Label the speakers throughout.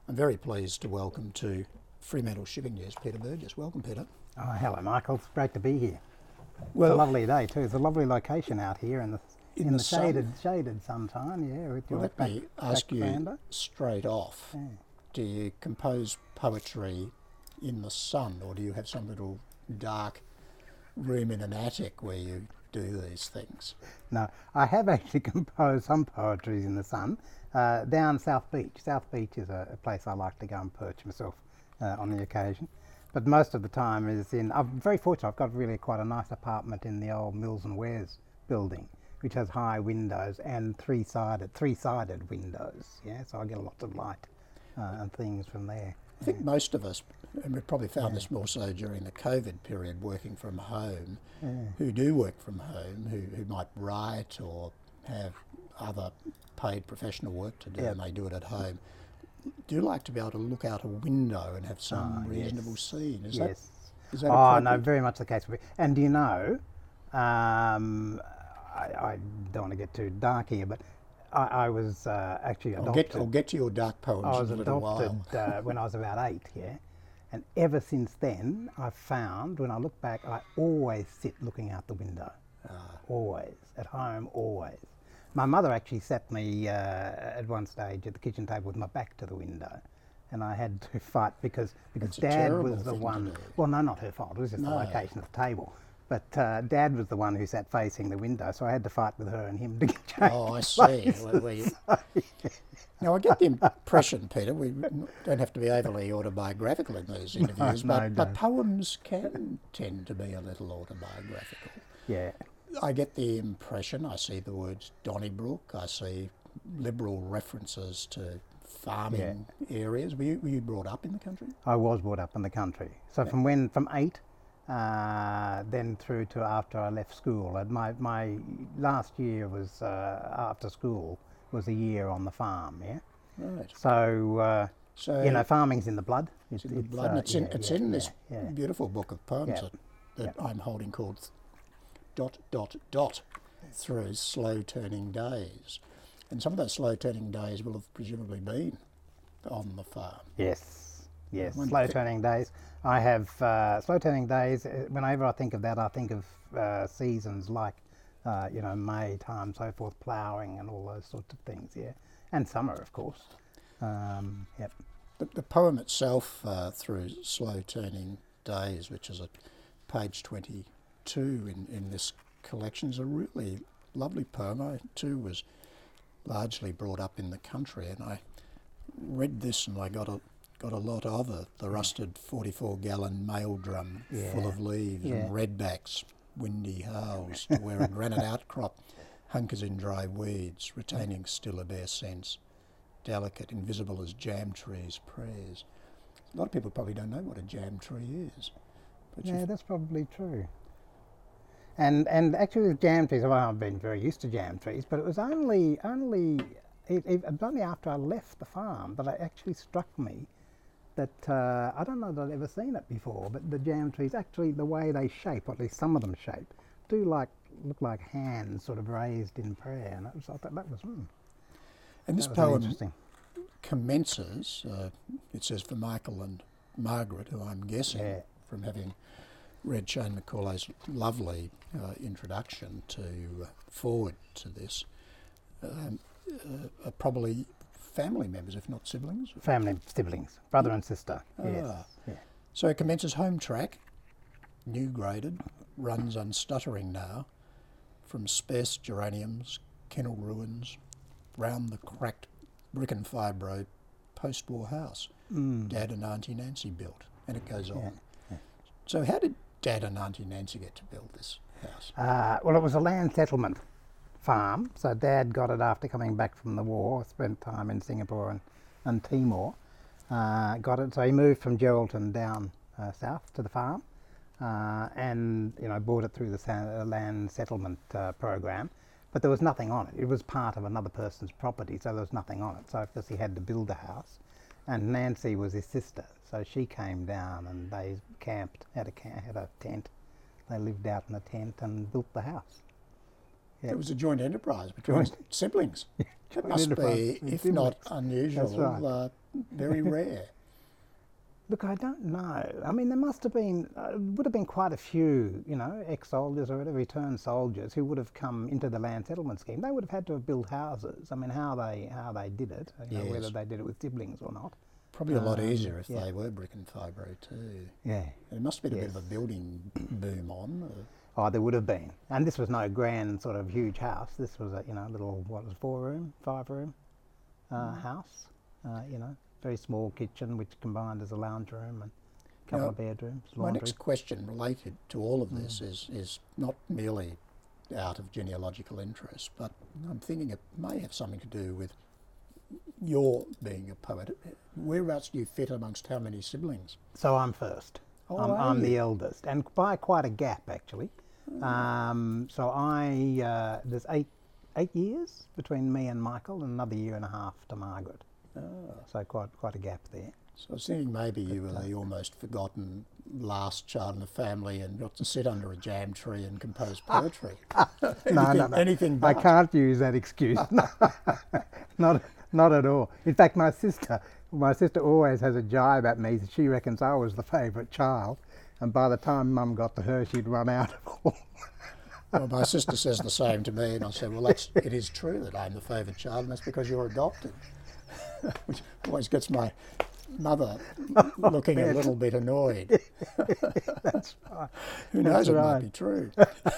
Speaker 1: I'm very pleased to welcome to Fremantle Shipping News Peter Burgess. Welcome, Peter.
Speaker 2: Oh, hello, Michael. It's great to be here.
Speaker 1: Well,
Speaker 2: it's a lovely day too. It's a lovely location out here in the
Speaker 1: sun.
Speaker 2: shaded sunshine. Yeah, with your
Speaker 1: let me ask you
Speaker 2: veranda.
Speaker 1: straight off.
Speaker 2: Yeah.
Speaker 1: Do you compose poetry in the sun, or do you have some little dark room in an attic where you do these things?
Speaker 2: No, I have actually composed some poetry in the sun down South Beach. South Beach is a place I like to go and perch myself on the occasion. But most of the time is I'm very fortunate, I've got really quite a nice apartment in the old Mills and Wares building, which has high windows and three-sided windows, yeah, so I get lots of light and things from there.
Speaker 1: I think most of us, and we've probably found this more so during the COVID period, working from home, who do work from home, who might write or have other paid professional work to do, and they do it at home, do like to be able to look out a window and have some reasonable scene. Is that
Speaker 2: no, very much the case. And do you know, I don't want to get too dark here, but I was actually adopted.
Speaker 1: I'll get to your dark poems
Speaker 2: I was
Speaker 1: in a little while.
Speaker 2: adopted when I was about 8, yeah. And ever since then, I've found, when I look back, I always sit looking out the window. Always. At home, always. My mother actually sat me at one stage at the kitchen table with my back to the window, and I had to fight because Dad was the one. Well, no, not her fault. It was just the location of the table. But Dad was the one who sat facing the window, so I had to fight with her and him to get changed.
Speaker 1: Oh, I see. Now, I get the impression, Peter, we don't have to be overly autobiographical in these interviews, but poems can tend to be a little autobiographical.
Speaker 2: Yeah.
Speaker 1: I get the impression, I see the words Donnybrook, I see liberal references to farming areas. Were you brought up in the country?
Speaker 2: I was brought up in the country. So from 8, then through to after I left school. And my last year was after school was a year on the farm, yeah?
Speaker 1: Right.
Speaker 2: So you know, farming's in the blood.
Speaker 1: It's in the blood. It's in this beautiful book of poems that I'm holding called ... through slow turning days. And some of those slow turning days will have presumably been on the farm.
Speaker 2: Yes, slow turning days. I have slow turning days. Whenever I think of that, I think of seasons like, you know, May time, so forth, ploughing and all those sorts of things, yeah. And summer, of course. Yep.
Speaker 1: The poem itself, through slow turning days, which is at page 22 in this collection, is a really lovely poem. I too was largely brought up in the country, and I read this and I got a lot of it. The rusted 44-gallon mail drum full of leaves and redbacks, windy howls, to where a granite outcrop hunkers in dry weeds, retaining still a bare sense, delicate, invisible as jam trees' prayers. A lot of people probably don't know what a jam tree is.
Speaker 2: But that's probably true. And actually with jam trees, well, I've been very used to jam trees, but it was only after I left the farm that it actually struck me that, I don't know that I'd ever seen it before, but the jam trees, actually the way they shape, or at least some of them shape, do look like hands sort of raised in prayer, and I thought that was
Speaker 1: And this poem commences, it says, for Michael and Margaret, who I'm guessing from having read Shane Macaulay's lovely introduction to forward to this, are probably family members, if not siblings?
Speaker 2: Siblings, brother and sister, yes. Yeah.
Speaker 1: So it commences home track, new graded, runs unstuttering now, from sparse geraniums, kennel ruins, round the cracked brick and fibro post-war house Dad and Auntie Nancy built, and it goes on. Yeah. So how did Dad and Auntie Nancy get to build this house?
Speaker 2: Well, it was a land settlement farm, so Dad got it after coming back from the war, spent time in Singapore and Timor, got it, so he moved from Geraldton down south to the farm, and you know, bought it through the land settlement program, but there was nothing on it. It was part of another person's property, so there was nothing on it, so of course he had to build a house, and Nancy was his sister, so she came down and they camped, had a tent. They lived out in a tent and built the house. Yeah.
Speaker 1: It was a joint enterprise between siblings. It
Speaker 2: Joint
Speaker 1: must
Speaker 2: enterprise
Speaker 1: be,
Speaker 2: with
Speaker 1: if not
Speaker 2: siblings.
Speaker 1: unusual,
Speaker 2: That's right.
Speaker 1: very rare.
Speaker 2: Look, I don't know. I mean, there must have been, would have been quite a few, you know, ex-soldiers or whatever, returned soldiers who would have come into the land settlement scheme. They would have had to have built houses. I mean, how they did it, you know,
Speaker 1: Yes.
Speaker 2: whether they did it with siblings or not.
Speaker 1: Probably a lot easier if
Speaker 2: yeah.
Speaker 1: they were brick and fibro too.
Speaker 2: Yeah.
Speaker 1: It must have been a bit
Speaker 2: Yes.
Speaker 1: of a building boom on.
Speaker 2: Oh, there would have been. And this was no grand sort of huge house. This was a, you know, little, 5-room house, you know, very small kitchen which combined as a lounge room and a couple
Speaker 1: Now,
Speaker 2: of bedrooms,
Speaker 1: My
Speaker 2: laundry.
Speaker 1: next question related to all of this is not merely out of genealogical interest, but I'm thinking it may have something to do with your being a poet. Whereabouts do you fit amongst how many siblings?
Speaker 2: So I'm first.
Speaker 1: Oh,
Speaker 2: I'm
Speaker 1: are
Speaker 2: the
Speaker 1: you?
Speaker 2: eldest, and by quite a gap actually. So there's eight years between me and Michael, and another year and a half to Margaret. So quite a gap there.
Speaker 1: So I was thinking maybe you were the almost forgotten last child in the family and got to sit under a jam tree and compose poetry.
Speaker 2: No.
Speaker 1: Anything
Speaker 2: I
Speaker 1: but.
Speaker 2: can't use that excuse. Not at all. In fact, my sister always has a jibe at me. She reckons I was the favourite child, and by the time Mum got to her, she'd run out of all.
Speaker 1: Well, my sister says the same to me, and I said, well, it is true that I'm the favoured child, and that's because you're adopted. Which always gets my mother looking a little bit annoyed.
Speaker 2: That's right.
Speaker 1: Who knows,
Speaker 2: That's
Speaker 1: it
Speaker 2: right.
Speaker 1: might be true.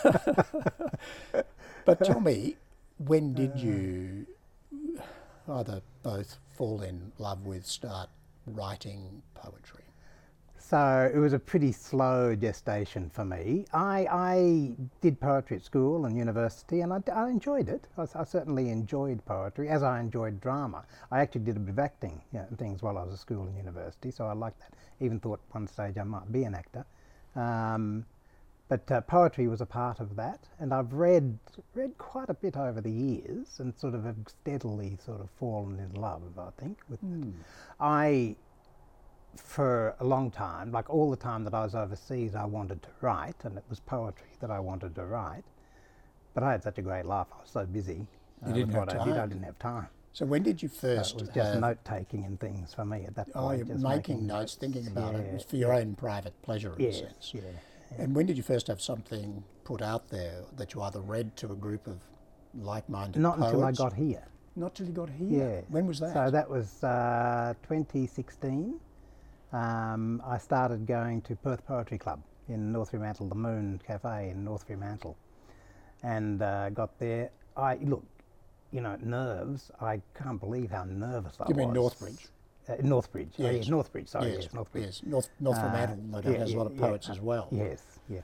Speaker 1: But tell me, when did you either both fall in love with, start writing poetry?
Speaker 2: So it was a pretty slow gestation for me. I did poetry at school and university, and I enjoyed it. I certainly enjoyed poetry, as I enjoyed drama. I actually did a bit of acting, you know, and things while I was at school and university, so I liked that. Even thought one stage I might be an actor. But poetry was a part of that, and I've read quite a bit over the years, and sort of have steadily sort of fallen in love, I think, with it. For a long time, like all the time that I was overseas, I wanted to write, and it was poetry that I wanted to write. But I had such a great life, I was so busy.
Speaker 1: You didn't
Speaker 2: with
Speaker 1: have
Speaker 2: what I did, I
Speaker 1: time.
Speaker 2: didn't have time.
Speaker 1: So when did you
Speaker 2: So
Speaker 1: first
Speaker 2: it was just
Speaker 1: have...
Speaker 2: note-taking and things for me at that
Speaker 1: Oh,
Speaker 2: point.
Speaker 1: you're
Speaker 2: just
Speaker 1: making notes, thinking about it. It was for your own private pleasure, in a
Speaker 2: Yes,
Speaker 1: sense.
Speaker 2: yeah.
Speaker 1: And when did you first have something put out there that you either read to a group of like-minded
Speaker 2: Not
Speaker 1: poets?
Speaker 2: until I got here.
Speaker 1: Not till you got here?
Speaker 2: Yeah.
Speaker 1: When was that?
Speaker 2: So that was 2016. I started going to Perth Poetry Club in North Fremantle, the Moon Cafe in North Fremantle, and got there. Look, you know, nerves. I can't believe how nervous I was.
Speaker 1: You mean Northbridge?
Speaker 2: Northbridge.
Speaker 1: Yes.
Speaker 2: Oh, yes, Northbridge. Sorry,
Speaker 1: Yes,
Speaker 2: yes, Northbridge.
Speaker 1: yes. North Fremantle, no doubt, has a lot of poets as well.
Speaker 2: Yes, yeah.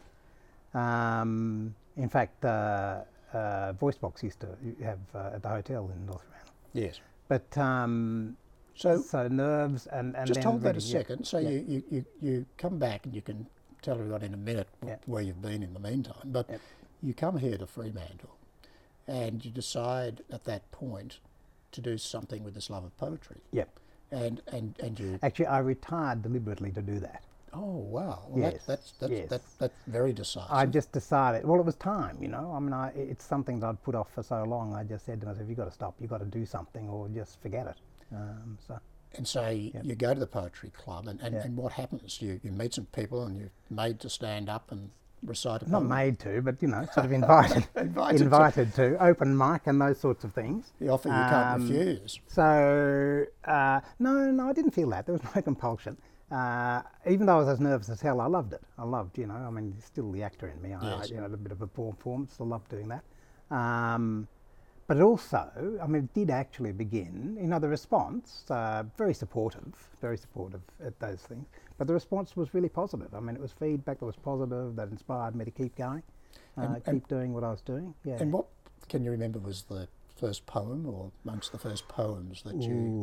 Speaker 2: In fact, Voicebox used to have at the hotel in North Fremantle.
Speaker 1: Yes.
Speaker 2: But
Speaker 1: So
Speaker 2: nerves and
Speaker 1: just
Speaker 2: then
Speaker 1: hold that a
Speaker 2: really, yeah.
Speaker 1: second. So
Speaker 2: Yeah.
Speaker 1: you come back and you can tell everyone in a minute
Speaker 2: Yeah.
Speaker 1: where you've been in the meantime. But
Speaker 2: Yep.
Speaker 1: you come here to Fremantle and you decide at that point to do something with this love of poetry.
Speaker 2: Yep.
Speaker 1: And you...
Speaker 2: Actually, I retired deliberately to do that.
Speaker 1: Oh, wow. Well,
Speaker 2: Yes,
Speaker 1: that's
Speaker 2: yes.
Speaker 1: that's very decisive.
Speaker 2: I just decided, well, it was time, you know. I mean, it's something that I'd put off for so long. I just said to myself, you've got to stop, you've got to do something or just forget it.
Speaker 1: And so you go to the poetry club and
Speaker 2: Yeah.
Speaker 1: what happens? You meet some people and you're made to stand up and recite a
Speaker 2: Not
Speaker 1: poem.
Speaker 2: made to, but, you know, sort of invited.
Speaker 1: Invited
Speaker 2: to, open mic and those sorts of things.
Speaker 1: The offer you can't refuse.
Speaker 2: So, no, I didn't feel that. There was no compulsion. Even though I was as nervous as hell, I loved it. I loved, you know, I mean, still the actor in me.
Speaker 1: Yes.
Speaker 2: You know, a bit of a poor form, still loved doing that. But also, I mean, it did actually begin, you know, the response, very supportive at those things. But the response was really positive. I mean, it was feedback that was positive, that inspired me to keep going, keep doing what I was doing. Yeah.
Speaker 1: And what can you remember was the first poem, or amongst the first poems that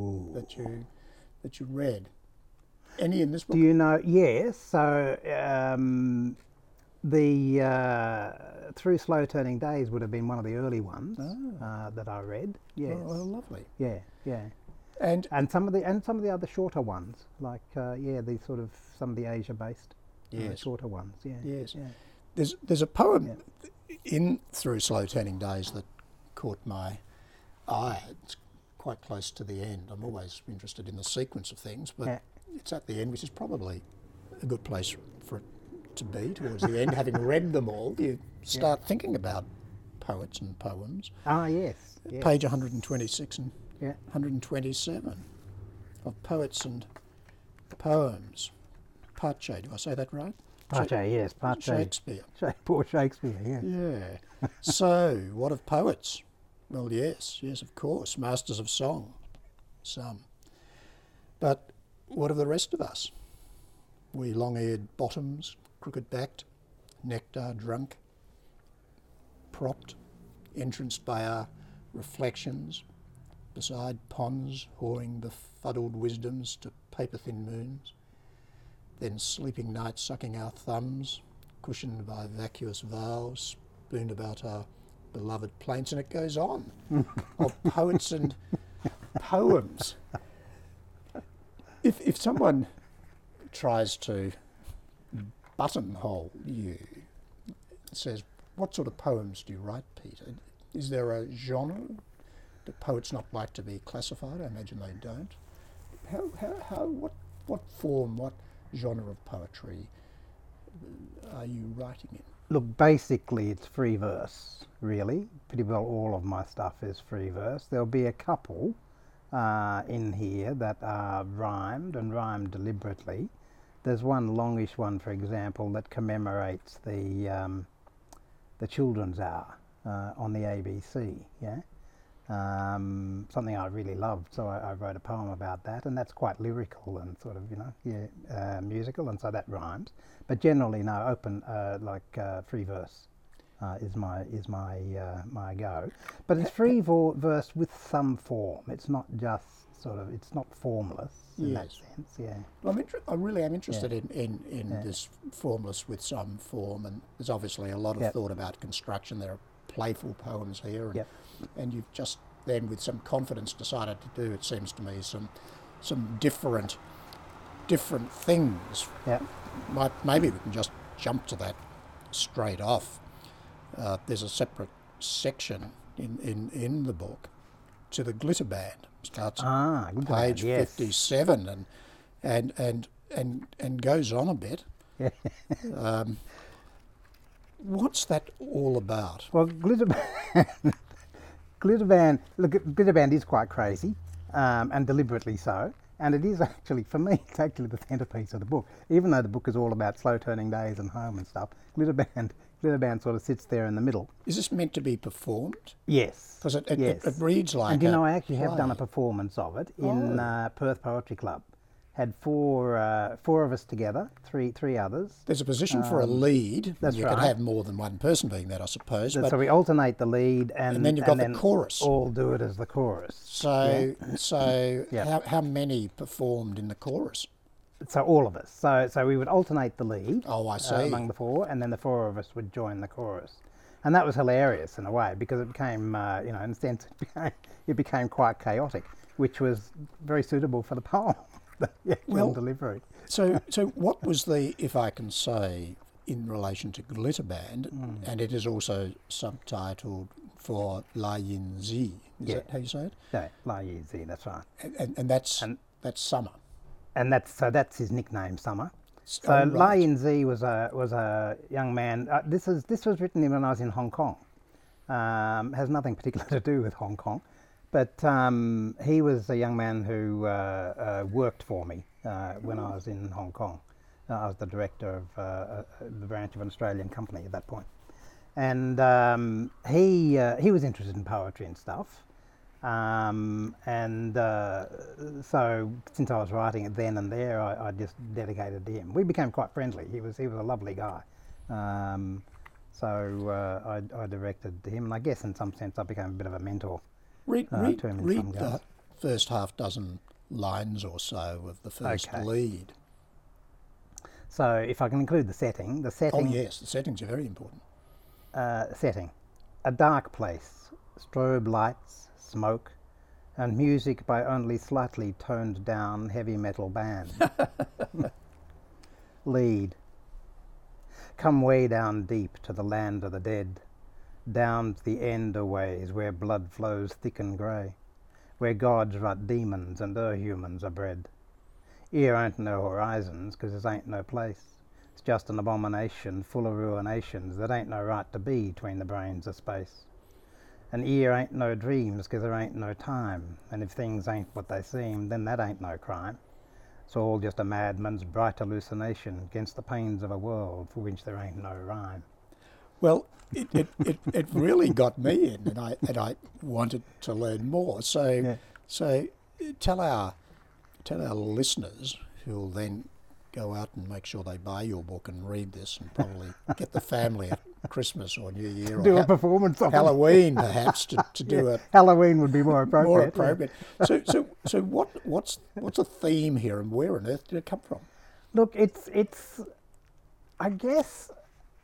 Speaker 1: you read? Any in this book?
Speaker 2: Do you know? Yes. So the Through Slow Turning Days would have been one of the early ones that I read. Yes.
Speaker 1: Oh, lovely.
Speaker 2: Yeah.
Speaker 1: And
Speaker 2: some of the other shorter ones, like the sort of some of the Asia-based
Speaker 1: Yes.
Speaker 2: shorter ones. Yeah.
Speaker 1: Yes.
Speaker 2: Yeah.
Speaker 1: there's a poem in through Slow Turning Days that caught my eye. It's quite close to the end. I'm always interested in the sequence of things, but
Speaker 2: Yeah.
Speaker 1: it's at the end, which is probably a good place for it to be towards the end. Having read them all, you start thinking about poets and poems.
Speaker 2: Ah, yes. Yes.
Speaker 1: Page 126 and
Speaker 2: Yeah.
Speaker 1: 127 of Poets and Poems. Pache, do I say that right?
Speaker 2: Pache, yes. Pache.
Speaker 1: Shakespeare.
Speaker 2: Poor Shakespeare, yes.
Speaker 1: Yeah. So, what of poets? Well, yes, of course, masters of song, some. But what of the rest of us? We long-eared bottoms, crooked-backed, nectar drunk, propped, entranced by our reflections, beside ponds whoring befuddled wisdoms to paper-thin moons, then sleeping nights sucking our thumbs, cushioned by vacuous vows, spooned about our beloved plaints, and it goes on, of poets and poems. If someone tries to buttonhole you, says, what sort of poems do you write, Peter? Is there a genre? Do poets not like to be classified? I imagine they don't. What form, what genre of poetry are you writing in?
Speaker 2: Look, basically it's free verse, really. Pretty well all of my stuff is free verse. There'll be a couple in here that are rhymed and rhymed deliberately. There's one longish one, for example, that commemorates the Children's Hour on the ABC, yeah? Something I really loved, so I wrote a poem about that, and that's quite lyrical and sort of, musical, and so that rhymes. But generally, no, open, free verse is my go. But it's free verse with some form. It's not just it's not formless in that sense, yeah.
Speaker 1: Well, I really am interested in this formless with some form, and there's obviously a lot of thought about construction. There are playful poems here, and you've just then with some confidence decided to do, it seems to me, some different things.
Speaker 2: Yeah.
Speaker 1: Maybe we can just jump to that straight off. There's a separate section in the book to the Glitter Band. Starts at page 57 and goes on a bit. What's that all about?
Speaker 2: Well, Glitter Band is quite crazy, and deliberately so. And it is actually, for me, it's actually the centrepiece of the book. Even though the book is all about slow turning days and home and stuff, Glitter Band sort of sits there in the middle.
Speaker 1: Is this meant to be performed?
Speaker 2: Yes.
Speaker 1: Because it reads like
Speaker 2: and I actually have done a performance of it in Perth Poetry Club. Had four of us together, three others.
Speaker 1: There's a position for a lead.
Speaker 2: That's
Speaker 1: you
Speaker 2: right.
Speaker 1: could have more than one person being that, I suppose.
Speaker 2: So we alternate the lead, and
Speaker 1: then you've got the chorus.
Speaker 2: All do it as the chorus.
Speaker 1: So how many performed in the chorus?
Speaker 2: So all of us. So we would alternate the lead.
Speaker 1: Oh, I see.
Speaker 2: Among the four, and then the four of us would join the chorus. And that was hilarious in a way, because it became, in a sense, it became quite chaotic, which was very suitable for the poem, the actual delivery.
Speaker 1: So what was the, if I can say, in relation to Glitter Band, and it is also subtitled for La Yin Zi, is that how you say it?
Speaker 2: Yeah, La Yin Zi, that's right.
Speaker 1: And that's summer.
Speaker 2: And that's his nickname, Summer. So La Yin Zi was a young man. This was written when I was in Hong Kong. Has nothing particular to do with Hong Kong, but he was a young man who worked for me when I was in Hong Kong. I was the director of the branch of an Australian company at that point, and he was interested in poetry and stuff. So since I was writing it then and there, I just dedicated to him. We became quite friendly. He was a lovely guy. So I directed to him, and I guess in some sense I became a bit of a mentor
Speaker 1: Read
Speaker 2: to him in some
Speaker 1: the first half dozen lines or so of the first lead.
Speaker 2: So if I can include the setting.
Speaker 1: Oh yes, the settings are very important.
Speaker 2: Setting. A dark place, strobe lights, smoke, and music by only slightly toned down heavy metal band. Lead. Come way down deep to the land of the dead, down to the end a ways, where blood flows thick and grey, where gods rut demons and humans are bred. Here ain't no horizons, 'cause this ain't no place. It's just an abomination full of ruinations that ain't no right to be 'tween the brains of space. And here ain't no dreams, 'cause there ain't no time, and if things ain't what they seem, then that ain't no crime. It's all just a madman's bright hallucination against the pains of a world for which there ain't no rhyme.
Speaker 1: Well, it really got me in, and I wanted to learn more. So
Speaker 2: Yeah.
Speaker 1: so tell our listeners, who'll then go out and make sure they buy your book and read this, and probably get the family at Christmas or New Year or
Speaker 2: Do a performance of it.
Speaker 1: Halloween perhaps to do a
Speaker 2: Halloween would be more appropriate.
Speaker 1: more appropriate. So what's a theme here, and where on earth did it come from?
Speaker 2: Look, it's I guess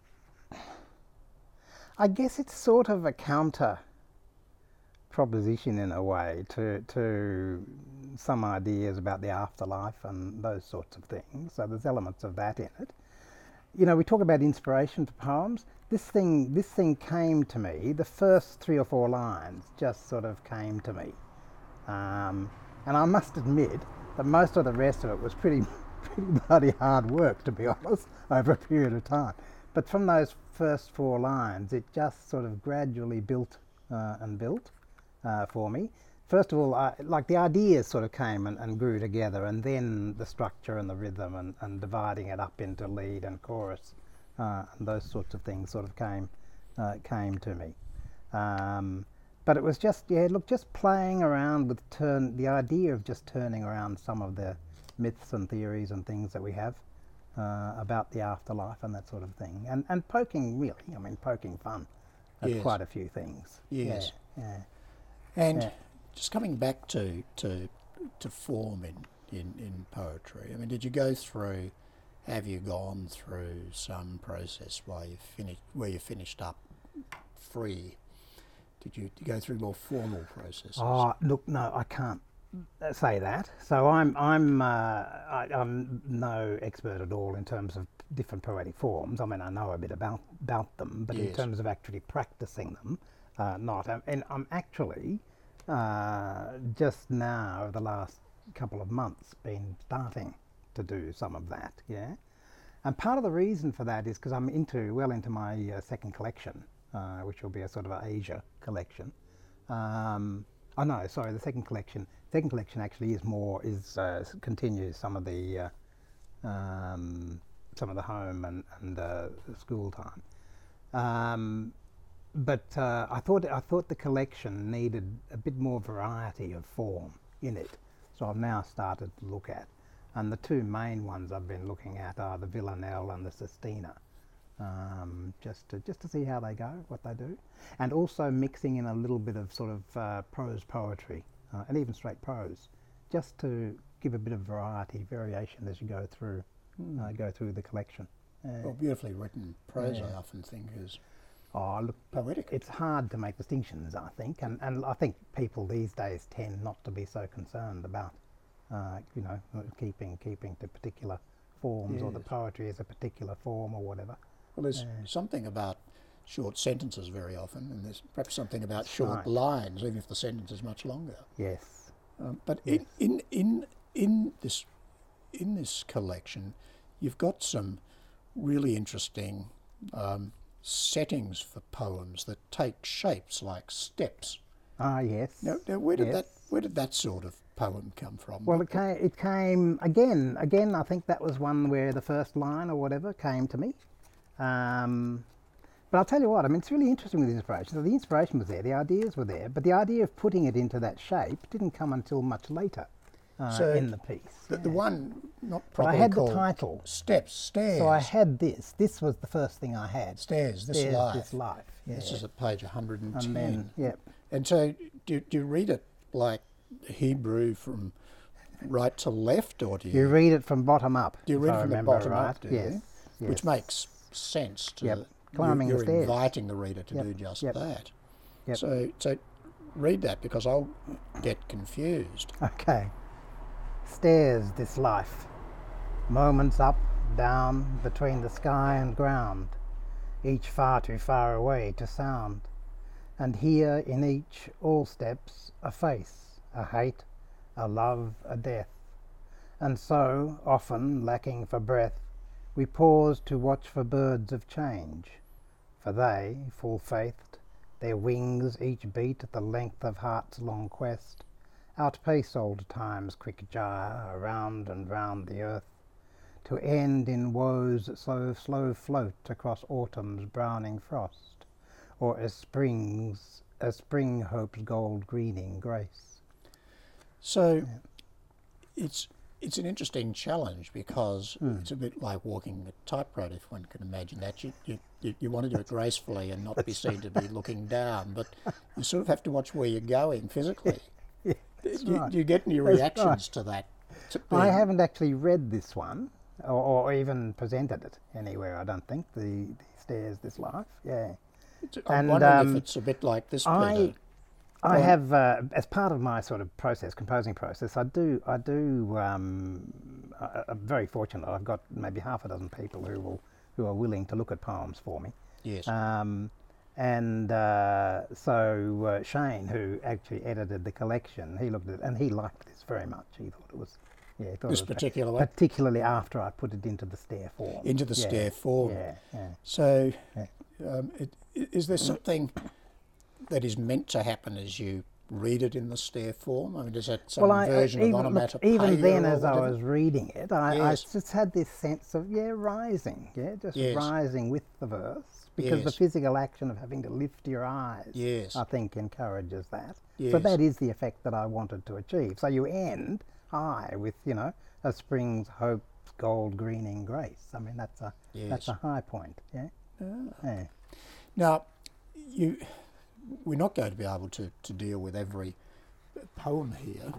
Speaker 2: it's sort of a counter proposition in a way to some ideas about the afterlife and those sorts of things. So there's elements of that in it. You know, we talk about inspiration for poems. This thing came to me. The first 3 or 4 lines just sort of came to me, and I must admit that most of the rest of it was pretty bloody hard work, to be honest, over a period of time. But from those first 4 lines, it just sort of gradually built and built for me. First of all, like the ideas sort of came and grew together, and then the structure and the rhythm and dividing it up into lead and chorus and those sorts of things sort of came to me. But it was just, just playing around with the idea of just turning around some of the myths and theories and things that we have about the afterlife and that sort of thing, and poking fun at
Speaker 1: Yes.
Speaker 2: quite a few things.
Speaker 1: Yes.
Speaker 2: Yeah.
Speaker 1: And
Speaker 2: Yeah.
Speaker 1: just coming back to form in poetry, I mean, have you gone through some process where you finished up free? Did you go through more formal processes?
Speaker 2: Oh, look, no, I can't say that. So I'm no expert at all in terms of different poetic forms. I mean, I know a bit about them, but in
Speaker 1: Yes.
Speaker 2: terms of actually practicing them, not. And I'm actually just now, over the last couple of months, been starting to do some of that. Yeah, and part of the reason for that is because I'm well into my second collection, which will be a sort of an Asia collection. Oh no, sorry, the second collection. Second collection actually continues some of the home and school time. But I thought the collection needed a bit more variety of form in it, so I've now started to look at, and the 2 main ones I've been looking at are the Villanelle and the Sestina, just to see how they go, what they do, and also mixing in a little bit of sort of prose poetry and even straight prose, just to give a bit of variation as you go through the collection.
Speaker 1: Well, beautifully written prose,
Speaker 2: Yeah.
Speaker 1: I often think, is
Speaker 2: Oh, look,
Speaker 1: poetic.
Speaker 2: it's hard to make distinctions, I think, and I think people these days tend not to be so concerned about, keeping to particular forms, or the
Speaker 1: Yes.
Speaker 2: poetry is a particular form or whatever.
Speaker 1: Well, there's something about short sentences very often, and there's perhaps something about short
Speaker 2: right.
Speaker 1: lines, even if the sentence is much longer.
Speaker 2: Yes.
Speaker 1: But
Speaker 2: Yes.
Speaker 1: in this collection, you've got some really interesting settings for poems that take shapes like steps.
Speaker 2: Ah, yes.
Speaker 1: Now where did
Speaker 2: Yes.
Speaker 1: that sort of poem come from?
Speaker 2: Well, it came again. I think that was one where the first line or whatever came to me. But I'll tell you what, I mean, it's really interesting with the inspiration. So the inspiration was there, the ideas were there, but the idea of putting it into that shape didn't come until much later
Speaker 1: So
Speaker 2: in the piece.
Speaker 1: the one not
Speaker 2: But I
Speaker 1: properly
Speaker 2: had the
Speaker 1: called
Speaker 2: title.
Speaker 1: stairs.
Speaker 2: So I had this. This was the first thing I had.
Speaker 1: Stairs, this
Speaker 2: Stairs,
Speaker 1: life.
Speaker 2: This life. Yeah.
Speaker 1: This is at page 110.
Speaker 2: And then, yep.
Speaker 1: And so do you read it like Hebrew from right to left, or do
Speaker 2: You
Speaker 1: you
Speaker 2: read it from bottom up.
Speaker 1: do you
Speaker 2: if
Speaker 1: read
Speaker 2: I
Speaker 1: it from the
Speaker 2: remember
Speaker 1: bottom
Speaker 2: right.
Speaker 1: up, do you?
Speaker 2: Yes. Yes.
Speaker 1: Which makes sense to
Speaker 2: Yep. Climbing the
Speaker 1: you're
Speaker 2: stairs.
Speaker 1: inviting the reader to
Speaker 2: Yep.
Speaker 1: do just
Speaker 2: Yep.
Speaker 1: that.
Speaker 2: Yep.
Speaker 1: So read that, because I'll get confused.
Speaker 2: Okay. Stairs, this life. Moments up, down, between the sky and ground. each far too far away to sound. And here in each all steps a face, a hate, a love, a death. And so, often lacking for breath, we pause to watch for birds of change. For they, full-faithed, their wings each beat at the length of heart's long quest, outpace old time's quick gyre around and round the earth, to end in woes that slow float across autumn's browning frost, or as spring hope's gold greening grace.
Speaker 1: So it's an interesting challenge because it's a bit like walking a tightrope, if one can imagine that. You want to do it gracefully and not be seen to be looking down, but you sort of have to watch where you're going physically. Do you get any reactions to that?
Speaker 2: I haven't actually read this one, or even presented it anywhere, I don't think, the Stairs This Life. Yeah.
Speaker 1: I'm wondering if it's a bit like this, Peter.
Speaker 2: I have, as part of my sort of composing process, I'm very fortunate. I've got maybe half a dozen people who are willing to look at poems for me.
Speaker 1: Yes.
Speaker 2: So Shane, who actually edited the collection, he looked at it and he liked this very much. He thought it was,
Speaker 1: this particular one?
Speaker 2: Particularly after I put it into the stair form.
Speaker 1: Into the stair form.
Speaker 2: Yeah.
Speaker 1: So, is there something that is meant to happen as you read it in the stair form? I mean, is that some version of onomatopoeia?
Speaker 2: Even then, as
Speaker 1: I
Speaker 2: was reading it, I just had this sense of rising, rising with the verse, because the physical action of having to lift your eyes, I think, encourages that. So that is the effect that I wanted to achieve. So you end high with, a spring's hope, gold greening grace. I mean, that's a high point. Yeah.
Speaker 1: Now, we're not going to be able to deal with every poem here.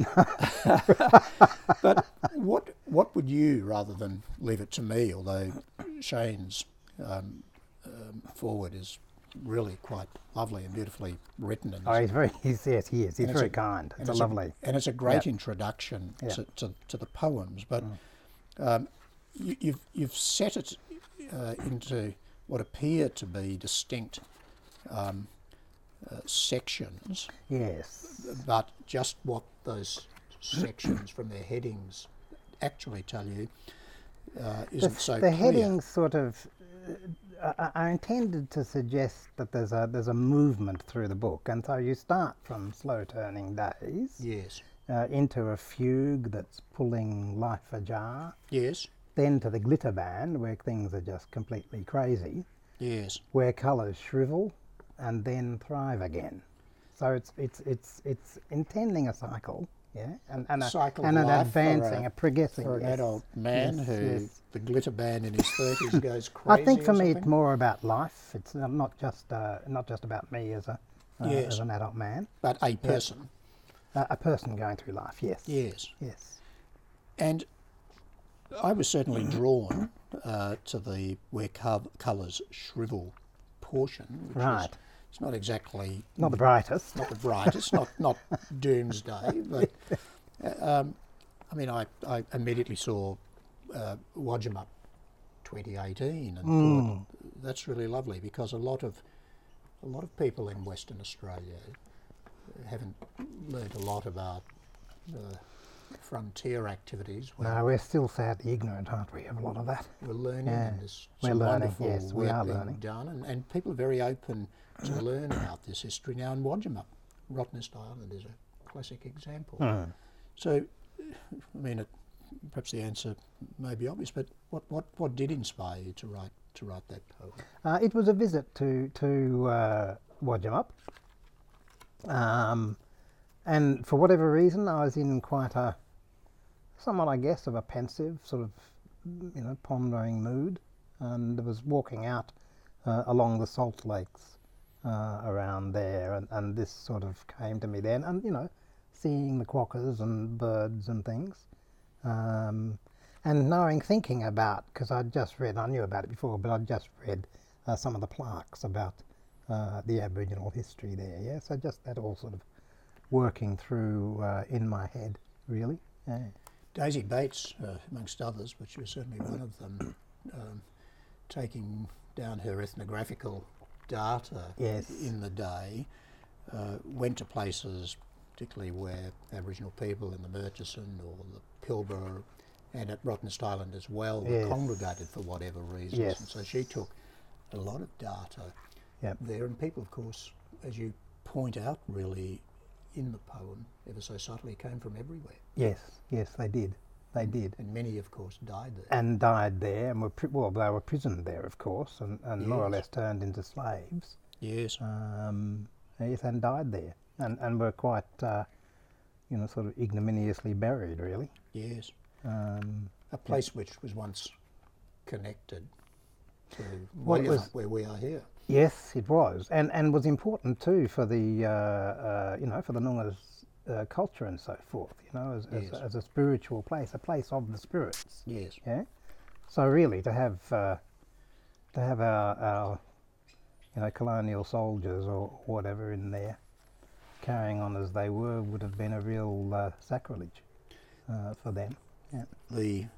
Speaker 1: But what would you, rather than leave it to me, although Shane's forward is really quite lovely and beautifully written. And
Speaker 2: he is. He's very kind. It's lovely.
Speaker 1: And it's a great introduction to the poems. But you've set it into what appear to be distinct sections.
Speaker 2: Yes.
Speaker 1: But just what those sections from their headings actually tell you isn't so clear.
Speaker 2: The headings sort of are intended to suggest that there's a movement through the book, and so you start from Slow Turning Days.
Speaker 1: Yes.
Speaker 2: Into a fugue that's pulling life ajar.
Speaker 1: Yes.
Speaker 2: Then to the glitter band, where things are just completely crazy.
Speaker 1: Yes.
Speaker 2: Where colours shrivel and then thrive again. So it's intending a cycle, and an advancing, progressing
Speaker 1: for an adult man who the glitter band in his 30s goes crazy.
Speaker 2: I think for me it's more about life. It's not just about me as an adult man,
Speaker 1: but a person.
Speaker 2: A person going through life. Yes.
Speaker 1: Yes. And I was certainly drawn to the where colours shrivel portion, which is it's not exactly
Speaker 2: not the brightest,
Speaker 1: not doomsday, but I mean, I immediately saw Wodjumup 2018 and thought that's really lovely, because a lot of people in Western Australia haven't learnt a lot about frontier activities.
Speaker 2: No, we're still sadly ignorant, aren't we, of a lot of that.
Speaker 1: We're learning, and there's
Speaker 2: we're
Speaker 1: some
Speaker 2: learning,
Speaker 1: wonderful
Speaker 2: yes, we
Speaker 1: work
Speaker 2: are
Speaker 1: being
Speaker 2: learning.
Speaker 1: done, and people are very open to learn about this history now. And Wodjumup, Rottnest Island, is a classic example. So, I mean, perhaps the answer may be obvious, but what did inspire you to write that poem?
Speaker 2: It was a visit to Wodjumup, and for whatever reason, I was in quite somewhat, I guess, of a pensive sort of, pondering mood, and I was walking out along the salt lakes around there, and this sort of came to me then, and seeing the quokkas and birds and things, and thinking about, because I knew about it before, but I'd just read some of the plaques about the Aboriginal history there, so just that all sort of working through in my head, really.
Speaker 1: Daisy Bates, amongst others, but she was certainly one of them, taking down her ethnographical data
Speaker 2: Yes.
Speaker 1: in the day, went to places, particularly where Aboriginal people in the Murchison or the Pilbara and at Rottnest Island as well were
Speaker 2: Yes.
Speaker 1: congregated for whatever reasons.
Speaker 2: Yes.
Speaker 1: And so she took a lot of data
Speaker 2: Yep.
Speaker 1: there, and people, of course, as you point out really in the poem, ever so subtly, came from everywhere.
Speaker 2: Yes, yes, they did. They did.
Speaker 1: And many, of course, died there.
Speaker 2: And died there, and well, they were imprisoned there, of course, and more or
Speaker 1: Yes.
Speaker 2: less turned into slaves.
Speaker 1: Yes.
Speaker 2: Yes, and died there, and were quite, sort of ignominiously buried, really.
Speaker 1: Yes.
Speaker 2: Um,
Speaker 1: A place which was once connected to
Speaker 2: Well, it
Speaker 1: Wayuha,
Speaker 2: was-
Speaker 1: where we are here.
Speaker 2: Yes, it was, and was important too for the for the Noongar's culture and so forth.
Speaker 1: Yes.
Speaker 2: As a spiritual place, a place of the spirits.
Speaker 1: Yes.
Speaker 2: Yeah. So really, to have our colonial soldiers or whatever in there carrying on as they were would have been a real sacrilege for them. Yeah.
Speaker 1: The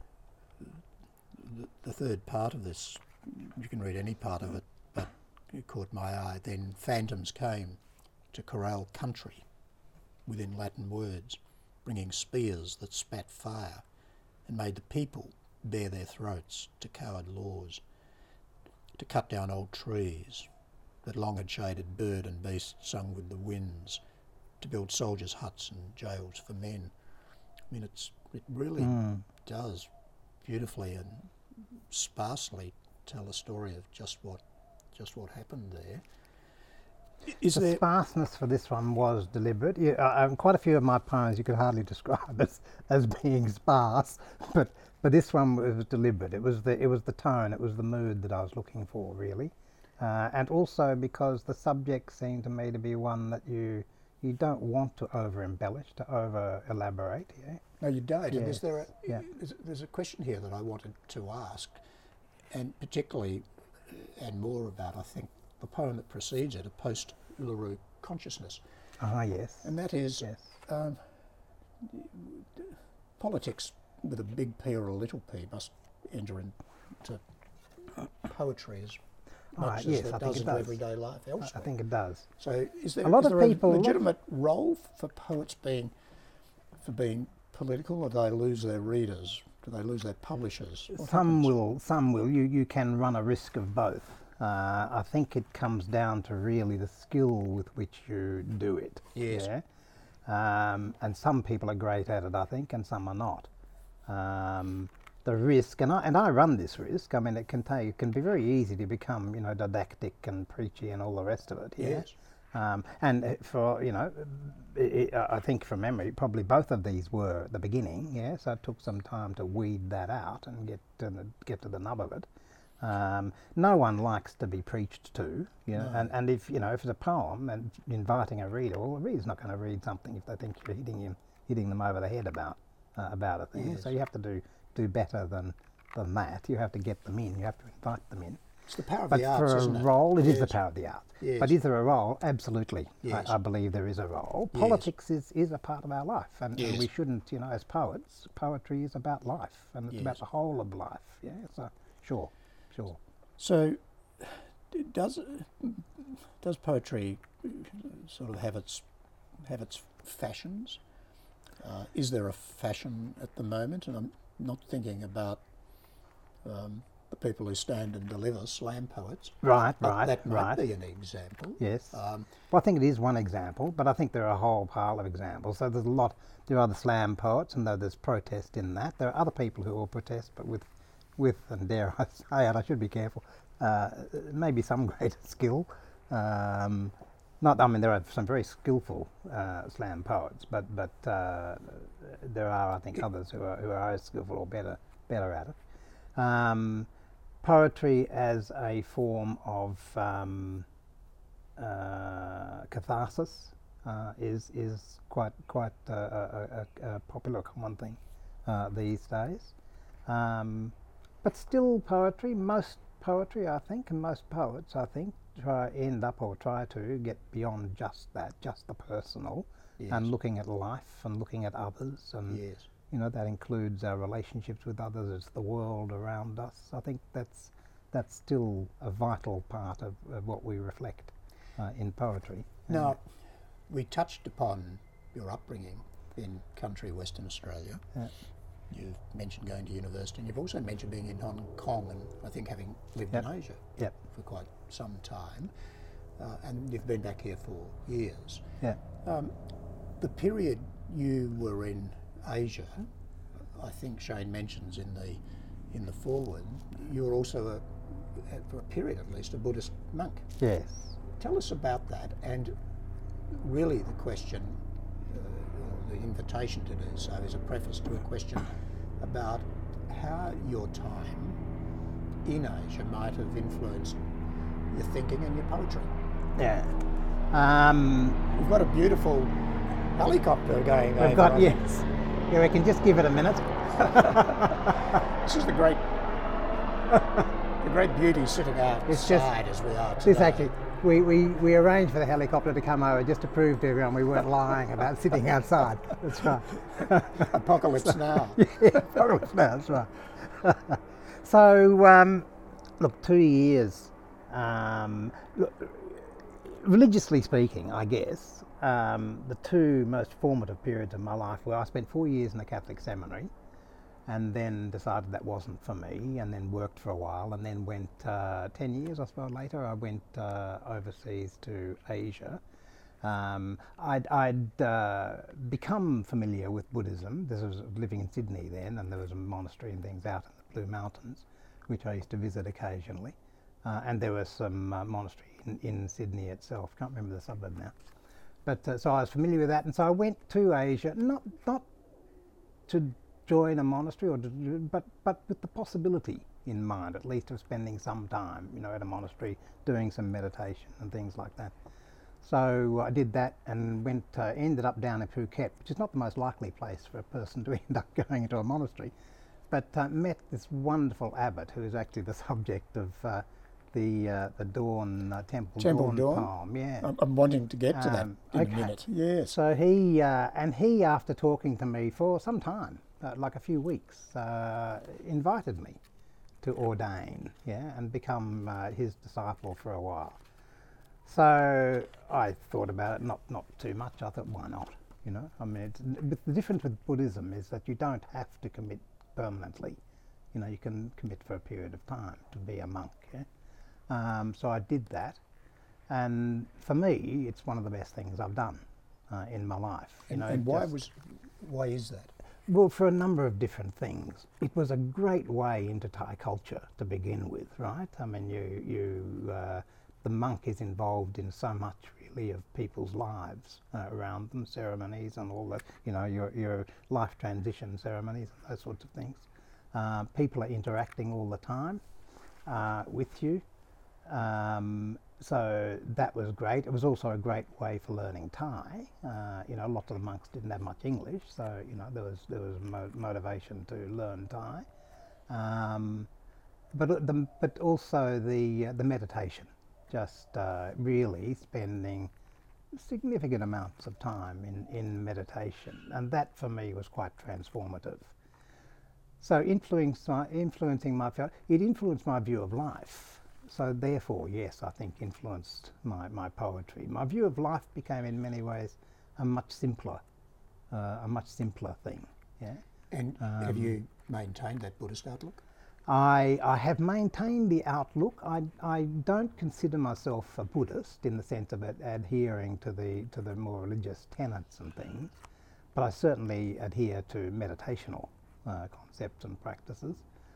Speaker 1: third part of this, you can read any part of it, but it caught my eye. Then phantoms came to corral country within Latin words, bringing spears that spat fire and made the people bare their throats to coward laws, to cut down old trees that long had shaded bird and beast sung with the winds, to build soldiers' huts and jails for men. I mean, it really does beautifully and sparsely tell a story of just what happened there. Is
Speaker 2: The
Speaker 1: there?
Speaker 2: sparseness for this one was deliberate. Quite a few of my poems you could hardly describe as being sparse, but this one was deliberate. It was the tone, it was the mood that I was looking for, really, and also because the subject seemed to me to be one that you don't want to over embellish, to over elaborate. Yeah.
Speaker 1: No, you don't. And
Speaker 2: Yes, yeah.
Speaker 1: there's a question here that I wanted to ask, and particularly, and more about, I think, the poem that precedes it, A Post-Uluru Consciousness.
Speaker 2: Ah, yes.
Speaker 1: And that is
Speaker 2: Yes.
Speaker 1: politics with a big P or a little p must enter into poetry as much as
Speaker 2: yes,
Speaker 1: it
Speaker 2: I think
Speaker 1: does
Speaker 2: it
Speaker 1: into
Speaker 2: does.
Speaker 1: everyday life
Speaker 2: I
Speaker 1: elsewhere.
Speaker 2: think it does.
Speaker 1: So is there
Speaker 2: A lot
Speaker 1: is
Speaker 2: of
Speaker 1: there
Speaker 2: people-
Speaker 1: a legitimate role for poets being political, or do they lose their readers? Do they lose their publishers? What
Speaker 2: Some
Speaker 1: happens?
Speaker 2: will. You can run a risk of both. I think it comes down to really the skill with which you do it.
Speaker 1: Yes.
Speaker 2: Yeah? And some people are great at it, I think, and some are not. The risk, and I run this risk. I mean, it can be very easy to become, didactic and preachy and all the rest of it. Yeah?
Speaker 1: Yes.
Speaker 2: And for I think from memory, probably both of these were at the beginning. Yeah, so it took some time to weed that out and get to the nub of it. No one likes to be preached to,
Speaker 1: No.
Speaker 2: and if it's a poem and inviting a reader, well, the reader's not going to read something if they think you're hitting them over the head about a thing.
Speaker 1: Yes.
Speaker 2: So you have to do better than that. You have to get them in. You have to invite them in.
Speaker 1: It's the power of
Speaker 2: But
Speaker 1: the arts,
Speaker 2: for a
Speaker 1: isn't it?
Speaker 2: role, it is the
Speaker 1: Yes.
Speaker 2: power of the art.
Speaker 1: Yes.
Speaker 2: But is there a role? Absolutely.
Speaker 1: Yes.
Speaker 2: I believe there is a role.
Speaker 1: Yes.
Speaker 2: Politics is a part of our life, and
Speaker 1: Yes.
Speaker 2: we shouldn't, as poets, poetry is about life, and it's
Speaker 1: Yes.
Speaker 2: about the whole of life. Yeah, so sure.
Speaker 1: So, does poetry sort of have its fashions? Is there a fashion at the moment? And I'm not thinking about the people who stand and deliver, slam poets.
Speaker 2: Right,
Speaker 1: But that might
Speaker 2: right.
Speaker 1: be an example.
Speaker 2: Yes.
Speaker 1: Um,
Speaker 2: Well, I think it is one example, but I think there are a whole pile of examples. So there's a lot. There are the slam poets, and though there's protest in that, there are other people who will protest, but with and dare I say it, I should be careful. Maybe some greater skill. There are some very skillful slam poets, but there are, I think, others who are as skillful or better at it. Poetry as a form of catharsis is quite a popular, common thing these days. But still, most poetry, I think, and most poets, I think, try to get beyond just that, just the personal,
Speaker 1: Yes.
Speaker 2: and looking at life and looking at others, and
Speaker 1: yes.
Speaker 2: that includes our relationships with others, it's the world around us. I think that's that's still a vital part of what we reflect in poetry.
Speaker 1: Now, we touched upon your upbringing in country Western Australia. You've mentioned going to university, and you've also mentioned being in Hong Kong and I think having lived in Asia for quite some time. And you've been back here for years. The period you were in Asia, I think Shane mentions in the foreword, you were also, for a period at least, a Buddhist monk.
Speaker 2: Yes.
Speaker 1: Tell us about that, and really the question, or the invitation to do so, is a preface to a question about how your time in Asia might have influenced your thinking and your poetry.
Speaker 2: Yeah.
Speaker 1: We've got a beautiful helicopter going over.
Speaker 2: We've got, yes. Yeah, we can just give it a minute.
Speaker 1: This is the great beauty sitting outside as we are today.
Speaker 2: This actually, we arranged for the helicopter to come over just to prove to everyone we weren't lying about sitting outside. That's right.
Speaker 1: Apocalypse Now.
Speaker 2: Yeah, Apocalypse Now, that's right. So, look, 2 years, religiously speaking, I guess, the two most formative periods of my life were I spent 4 years in a Catholic seminary and then decided that wasn't for me, and then worked for a while, and then went 10 years, I suppose, later, I went overseas to Asia. I'd become familiar with Buddhism. This was living in Sydney then, and there was a monastery and things out in the Blue Mountains, which I used to visit occasionally. And there was some monastery in Sydney itself. Can't remember the suburb now. But so I was familiar with that, and so I went to Asia, not to join a monastery, but with the possibility in mind, at least, of spending some time, at a monastery, doing some meditation and things like that. So I did that and ended up down in Phuket, which is not the most likely place for a person to end up going into a monastery, but met this wonderful abbot who is actually the subject of the Dawn Temple Dawn poem. Yeah,
Speaker 1: I'm wanting to get to that in a minute. Yes.
Speaker 2: So he after talking to me for some time, like a few weeks, invited me to ordain, and become his disciple for a while. So I thought about it, not too much. I thought, why not? I mean, but the difference with Buddhism is that you don't have to commit permanently. You can commit for a period of time to be a monk. So I did that, and for me, it's one of the best things I've done in my life.
Speaker 1: And why is that?
Speaker 2: Well, for a number of different things. It was a great way into Thai culture to begin with, right? I mean, the monk is involved in so much really of people's lives around them, ceremonies and all that. Your life transition ceremonies and those sorts of things. People are interacting all the time with you. So that was great. It was also a great way for learning Thai. A lot of the monks didn't have much English, so there was motivation to learn Thai. But also the meditation, just really spending significant amounts of time in meditation, and that for me was quite transformative. So it influenced my view of life. So therefore, yes, I think influenced my poetry. My view of life became in many ways a much simpler thing. Yeah.
Speaker 1: And have you maintained that Buddhist outlook?
Speaker 2: I have maintained the outlook. I don't consider myself a Buddhist in the sense of adhering to the more religious tenets and things, but I certainly adhere to meditational concepts and practices.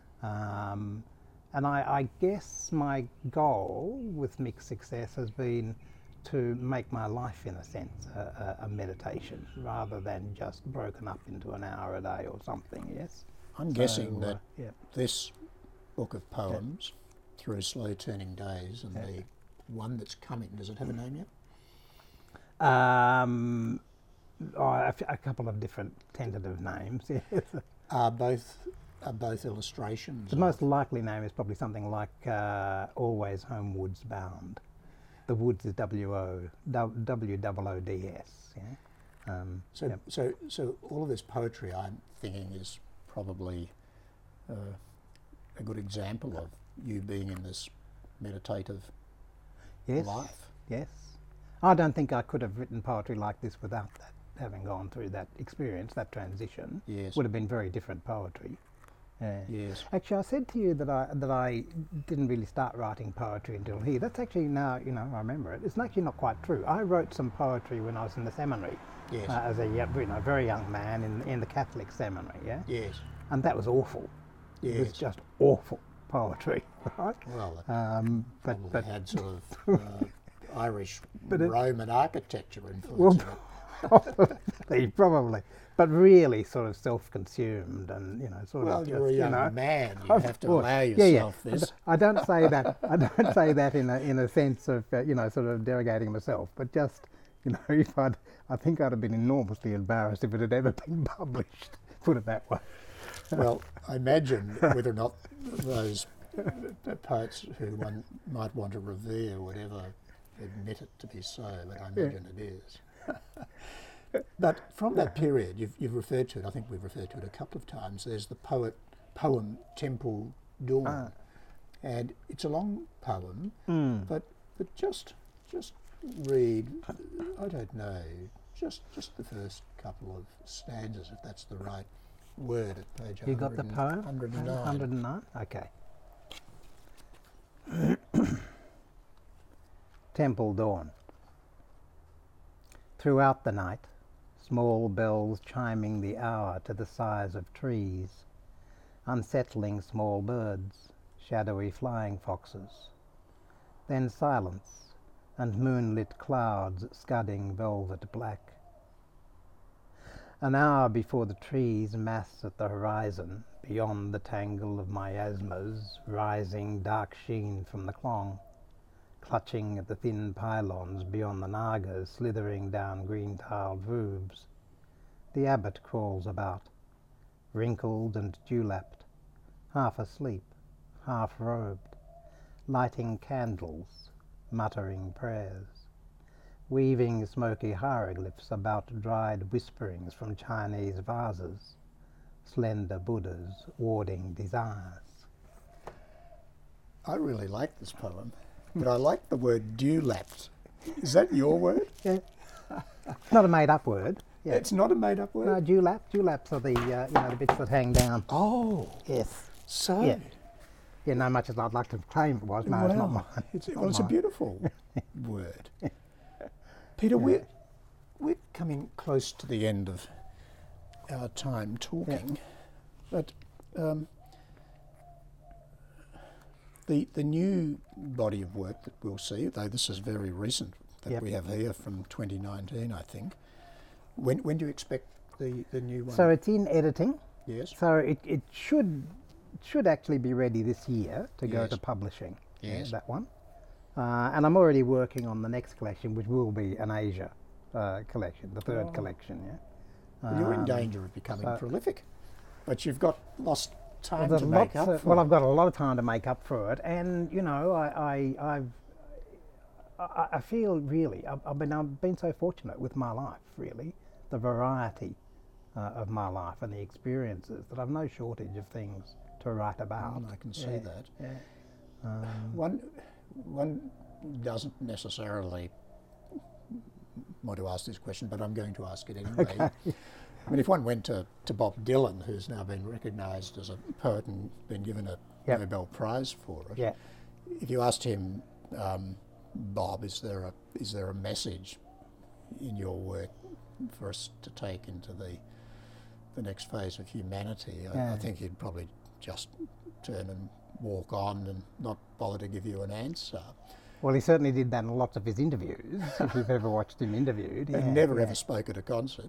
Speaker 2: And I guess my goal with mixed success has been to make my life, in a sense, a meditation, rather than just broken up into an hour a day or something, yes?
Speaker 1: I'm guessing that this book of poems, Through Slow Turning Days, and the one that's coming, does it have a name yet?
Speaker 2: A couple of different tentative names, yes.
Speaker 1: Are both illustrations?
Speaker 2: The most likely name is probably something like Always Homewards Bound. The woods is W-O-O-D-S. Yeah?
Speaker 1: So all of this poetry, I'm thinking, is probably a good example of you being in this meditative
Speaker 2: Yes.
Speaker 1: life.
Speaker 2: Yes. I don't think I could have written poetry like this without that, having gone through that experience, that transition.
Speaker 1: Yes.
Speaker 2: Would have been very different poetry.
Speaker 1: Yes.
Speaker 2: Actually, I said to you that I didn't really start writing poetry until here. That's actually now, I remember it. It's actually not quite true. I wrote some poetry when I was in the seminary.
Speaker 1: Yes.
Speaker 2: As a very young man in the Catholic seminary, yeah?
Speaker 1: Yes.
Speaker 2: And that was awful. It was
Speaker 1: Yes.
Speaker 2: just awful poetry, right?
Speaker 1: Well, it
Speaker 2: But
Speaker 1: had sort of Irish Roman architecture
Speaker 2: well,
Speaker 1: influence. in it.
Speaker 2: probably, but really sort of self-consumed and sort
Speaker 1: Well,
Speaker 2: of
Speaker 1: you're a
Speaker 2: just,
Speaker 1: young man. You have to
Speaker 2: course.
Speaker 1: allow
Speaker 2: Yeah,
Speaker 1: yourself this.
Speaker 2: I don't say that. I don't say that in a sense of sort of derogating myself, but just if I think I'd have been enormously embarrassed if it had ever been published. Put it that way.
Speaker 1: Well, I imagine whether or not those poets who one might want to revere would ever admit it to be so, but I imagine it is. But from that period, you've referred to it, I think we've referred to it a couple of times, there's the poem Temple Dawn. And it's a long poem, but just read, I don't know, just the first couple of stanzas, if that's the right word, at page
Speaker 2: You got the poem?
Speaker 1: 109.
Speaker 2: 109? Okay. Temple Dawn. Throughout the night, small bells chiming the hour to the size of trees, unsettling small birds, shadowy flying foxes. Then silence and moonlit clouds scudding velvet black. An hour before the trees mass at the horizon, beyond the tangle of miasmas, rising dark sheen from the clong, clutching at the thin pylons beyond the nagas slithering down green-tiled roofs. The abbot crawls about, wrinkled and dewlapped, half asleep, half robed, lighting candles, muttering prayers, weaving smoky hieroglyphs about dried whisperings from Chinese vases, slender Buddhas warding desires.
Speaker 1: I really like this poem, but I like the word dewlapped. Is that your word?
Speaker 2: Yeah. It's not a made-up word. Yeah.
Speaker 1: It's not a made-up word?
Speaker 2: No, dewlaps are the the bits that hang down.
Speaker 1: Oh,
Speaker 2: Yes.
Speaker 1: so...
Speaker 2: Yeah. Yeah, no much as I'd like to claim it was. No, it's not mine.
Speaker 1: It's
Speaker 2: not
Speaker 1: a
Speaker 2: mine.
Speaker 1: beautiful word. Peter, we're coming close to the end of our time talking, but the new body of work that we'll see, though this is very recent, that we have here from 2019, I think. When do you expect the new one?
Speaker 2: So it's in editing.
Speaker 1: Yes.
Speaker 2: So it should actually be ready this year to go to publishing.
Speaker 1: Yes.
Speaker 2: That one. And I'm already working on the next collection, which will be an Asia collection, the third collection. Yeah.
Speaker 1: Well, you're in danger of becoming prolific, but you've got lost time
Speaker 2: Well,
Speaker 1: to make up for.
Speaker 2: I've got a lot of time to make up for it, and I feel really I've been so fortunate with my life, really, the variety of my life and the experiences, that I've no shortage of things to write about.
Speaker 1: I can see that.
Speaker 2: Yeah.
Speaker 1: One doesn't necessarily want to ask this question, but I'm going to ask it anyway.
Speaker 2: Okay.
Speaker 1: I mean, if one went to Bob Dylan, who's now been recognised as a poet and been given a Nobel Prize for it,
Speaker 2: Yeah.
Speaker 1: if you asked him, Bob, is there a message in your work for us to take into the next phase of humanity? I think he'd probably just turn and walk on and not bother to give you an answer.
Speaker 2: Well, he certainly did that in lots of his interviews. If you've ever watched him interviewed,
Speaker 1: He never ever spoke at a concert.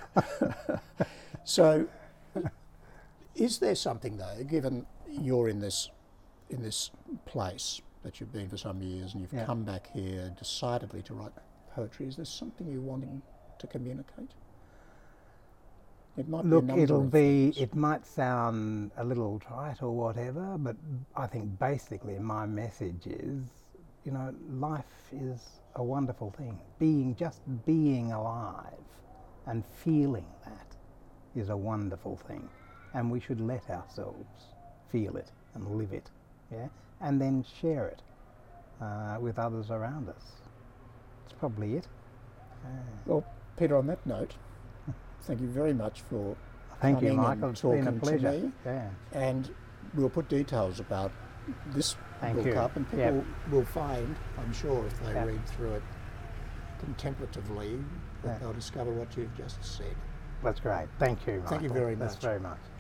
Speaker 1: So, is there something though, given you're in this place that you've been for some years and you've come back here decidedly to write poetry, is there something you're wanting to communicate? It might
Speaker 2: Look,
Speaker 1: be a number of things.
Speaker 2: it might sound a little trite or whatever, but I think basically my message is, life is a wonderful thing. Just being alive and feeling that is a wonderful thing. And we should let ourselves feel it and live it yeah, and then share it with others around us. That's probably it.
Speaker 1: Well, Peter, on that note, thank you very much for
Speaker 2: Thank you,
Speaker 1: coming
Speaker 2: Michael.
Speaker 1: and
Speaker 2: It's been a
Speaker 1: talking to
Speaker 2: pleasure.
Speaker 1: me.
Speaker 2: Yeah.
Speaker 1: And we'll put details about this
Speaker 2: Thank
Speaker 1: book
Speaker 2: you.
Speaker 1: up, and people
Speaker 2: Yep.
Speaker 1: will find, I'm sure, if they
Speaker 2: Yep.
Speaker 1: read through it contemplatively, that
Speaker 2: Yeah.
Speaker 1: they'll discover what you've just said.
Speaker 2: That's great. Thank you, Michael.
Speaker 1: Thank you very
Speaker 2: That's
Speaker 1: much.
Speaker 2: very much.